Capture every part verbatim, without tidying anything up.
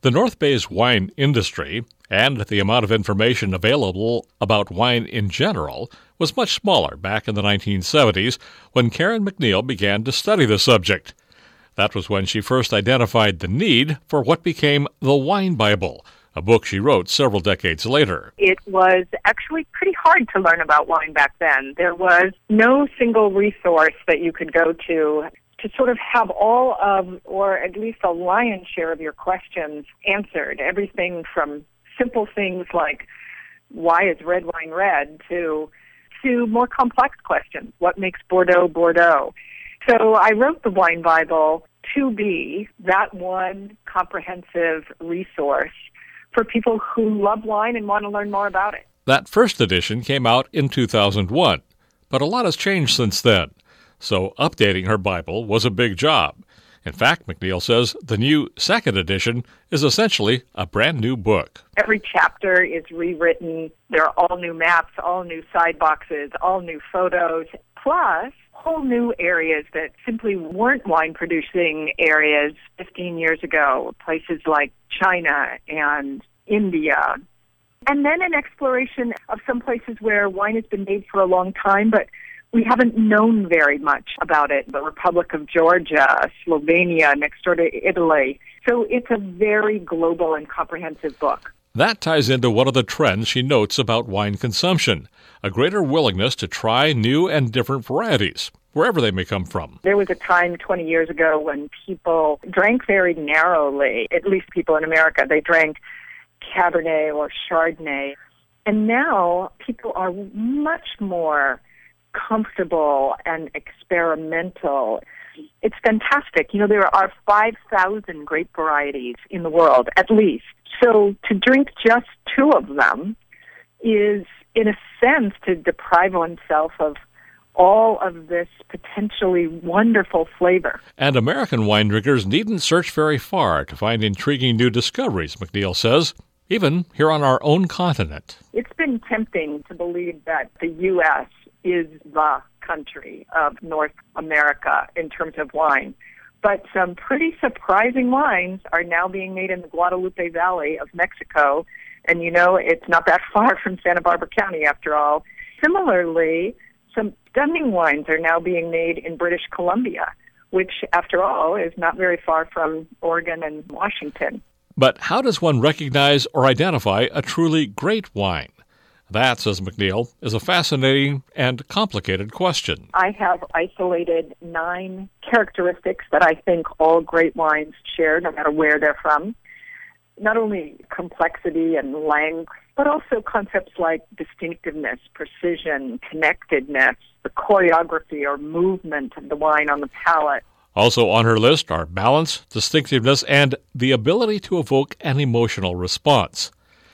The North Bay's wine industry and the amount of information available about wine in general was much smaller back in the nineteen seventies when Karen McNeil began to study the subject. That was when she first identified the need for what became the Wine Bible, a book she wrote several decades later. It was actually pretty hard to learn about wine back then. There was no single resource that you could go to to sort of have all of, or at least a lion's share of your questions answered. Everything from simple things like, why is red wine red, to to more complex questions. What makes Bordeaux Bordeaux? So I wrote the Wine Bible to be that one comprehensive resource for people who love wine and want to learn more about it. That first edition came out in two thousand one, but a lot has changed since then. So updating her Bible was a big job. In fact, McNeil says the new second edition is essentially a brand new book. Every chapter is rewritten. There are all new maps, all new side boxes, all new photos, plus whole new areas that simply weren't wine-producing areas fifteen years ago, places like China and India. And then an exploration of some places where wine has been made for a long time, but we haven't known very much about it. The Republic of Georgia, Slovenia, next door to Italy. So it's a very global and comprehensive book. That ties into one of the trends she notes about wine consumption, a greater willingness to try new and different varieties, wherever they may come from. There was a time twenty years ago when people drank very narrowly, at least people in America. They drank Cabernet or Chardonnay. And now people are much more comfortable and experimental. It's fantastic. You know, there are five thousand grape varieties in the world, at least. So to drink just two of them is, in a sense, to deprive oneself of all of this potentially wonderful flavor. And American wine drinkers needn't search very far to find intriguing new discoveries, McNeil says, even here on our own continent. It's been tempting to believe that the U S is the country of North America in terms of wine. But some pretty surprising wines are now being made in the Guadalupe Valley of Mexico. And, you know, it's not that far from Santa Barbara County, after all. Similarly, some stunning wines are now being made in British Columbia, which, after all, is not very far from Oregon and Washington. But how does one recognize or identify a truly great wine? That, says McNeil, is a fascinating and complicated question. I have isolated nine characteristics that I think all great wines share, no matter where they're from. Not only complexity and length, but also concepts like distinctiveness, precision, connectedness, the choreography or movement of the wine on the palate. Also on her list are balance, distinctiveness, and the ability to evoke an emotional response.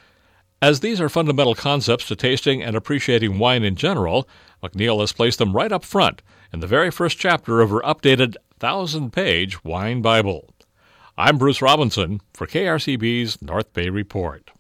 As these are fundamental concepts to tasting and appreciating wine in general, McNeil has placed them right up front in the very first chapter of her updated thousand-page Wine Bible. I'm Bruce Robinson for K R C B's North Bay Report.